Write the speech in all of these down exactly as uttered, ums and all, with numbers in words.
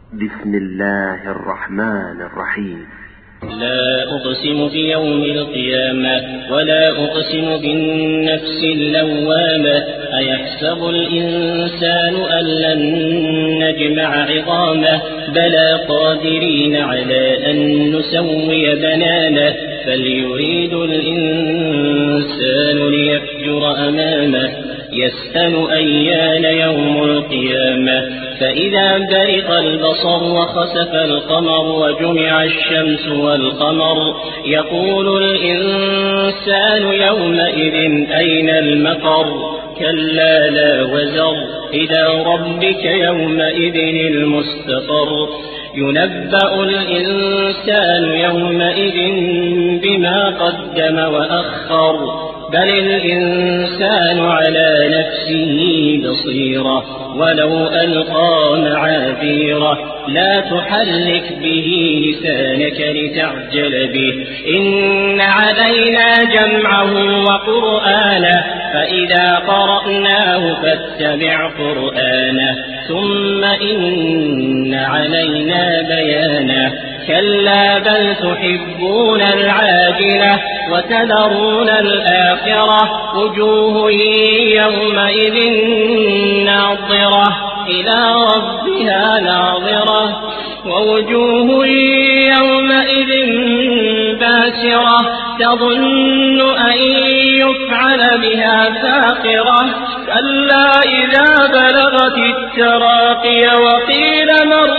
بسم الله الرحمن الرحيم. لا أقسم بيوم القيامة ولا أقسم بالنفس اللوامة أيحسب الإنسان أن لن نجمع عظامه بلى قادرين على أن نسوي بنانه فليريد الإنسان ليفجر أمامه يسأل أيان يوم القيامة فإذا برق البصر وخسف القمر وجمع الشمس والقمر يقول الإنسان يومئذ أين المفر كلا لا وزر إلى ربك يومئذ المستقر ينبأ الإنسان يومئذ بما قدم وأخر بل الإنسان على نفسه بصيرة ولو ألقى معاذيره لا تحرك به لسانك لتعجل به إن علينا جمعه وقرآنه فإذا قرأناه فاتبع قرآنه ثم إن علينا بيانه كلا بل تحبون العاجلة وتذرون الآخرة وجوه يومئذ ناظرة إلى ربها ناظرة ووجوه يومئذ باسرة تظن أن يفعل بها فاقرة كلا إذا بلغت التراقي وقيل من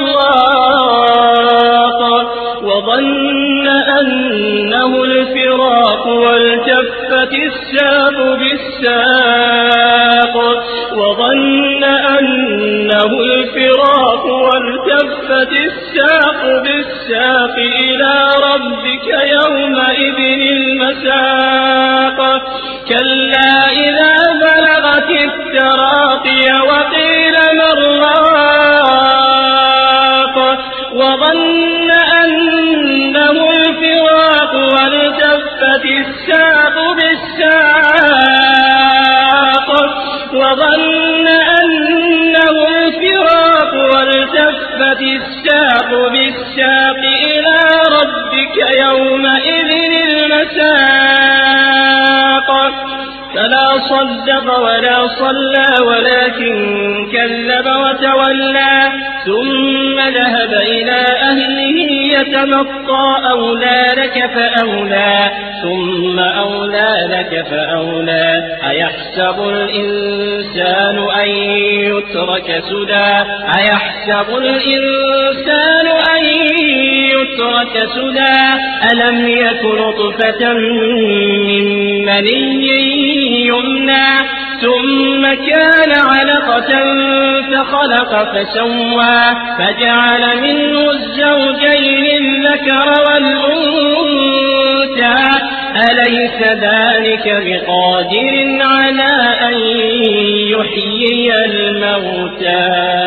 راق وظن أنه الفراق والتفت الساق بالساق وظن أنه الفراق والتفت الساق بالساق إلى ربك يومئذ المساق كلا إذا بلغت التراقي وقيل من راق وظن أنه الفراق والتفت الساق بالساق وظن أنه الفراق والتفت الساق بالساق إلى ربك يومئذ المساق فلا صدق ولا صلى ولكن كذب وتولى ثم ذهب إلى أهله يتمطى أولى لك فأولى ثم أولى لك فأولى أيحسب الإنسان أن يترك سدى أيحسب الإنسان أن يترك سدى ألم يك نطفة من مني يمنى ثم كان علقة فخلق فسوى فجعل منه الزوجين الذكر والأنثى أليس ذلك بقادر على أن يحيي الموتى